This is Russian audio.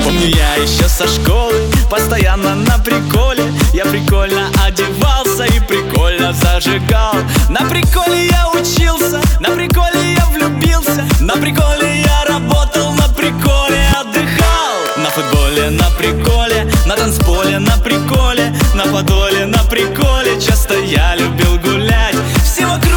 Помню я еще со школы, постоянно на приколе. Я прикольно одевался и прикольно зажигал. На приколе я учился, на приколе я влюбился. На приколе я работал, на приколе отдыхал. На футболе, на приколе, на танцполе, на приколе, на подоле, на приколе. Часто я любил гулять. Всего